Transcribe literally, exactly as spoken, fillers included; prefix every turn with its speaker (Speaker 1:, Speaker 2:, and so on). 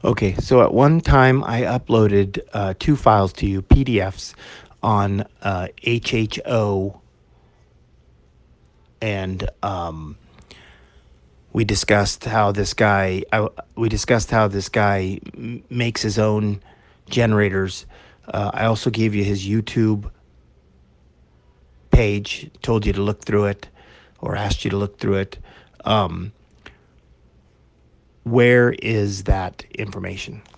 Speaker 1: Okay, so at one time I uploaded uh, two files to you, P D Fs, on uh, H H O, and um, we discussed how this guy. I, we discussed how this guy m- makes his own generators. Uh, I also gave you his YouTube page, told you to look through it, or asked you to look through it. Um, where is that information?